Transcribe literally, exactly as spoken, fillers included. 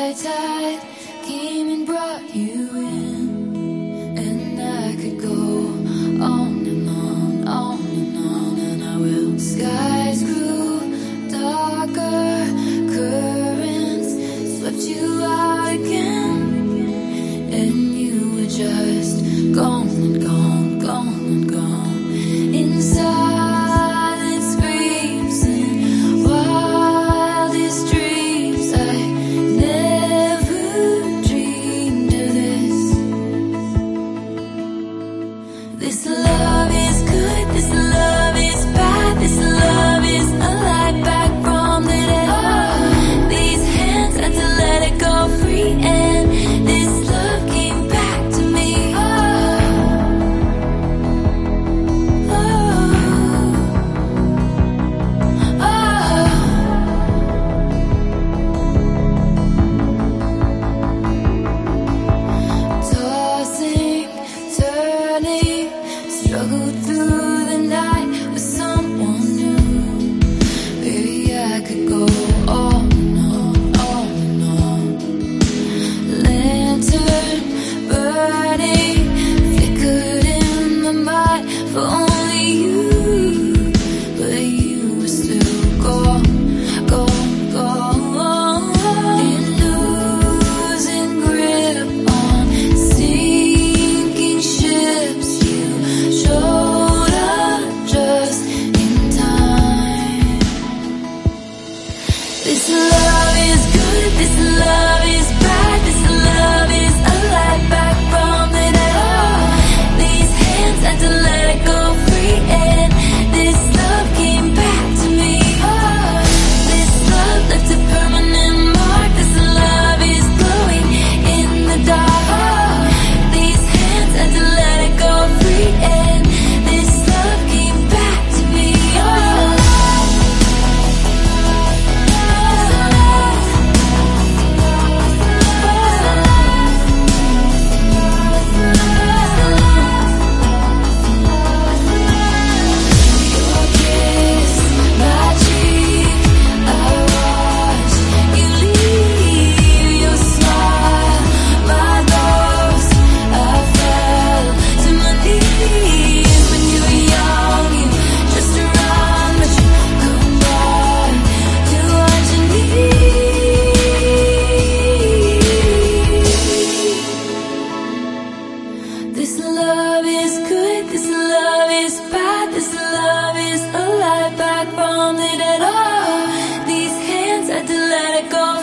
high tide came and brought you in, and I could go on and on, on and on, and I will. Skies grew darker, currents swept you out again, and you were just gone and gone, gone and gone. Inside it screams and wildest dreams. I never dreamed of this. This love is good, this love is bad, this love is a light back from the dead. Oh, these hands had to let it go free, and this love came back to me. Oh, oh, oh. Tossing, turning, struggled through the night with someone new. Maybe I could go on and on, on and on. Lantern burning, flickered in the night for only you, but you were still gone, gone, gone. In losing grip on sinking ships, you showed up just in time. This love is good, this love is bad, this love is a light back from the dead. Oh, these hands had to let it go free, and this love came back to me. Oh, this love left a permanent mark, this love is glowing in the dark. Oh, these hands had to let it go free, and this love came back to me. Oh, your kiss, my cheek, I watch you leave. Your smile, my ghost, I fell to my knees. When you were young, you just around, but you come back to what you need. This love is good, this love is bad, this love is a light back from the dead. Oh, these hands had to let it go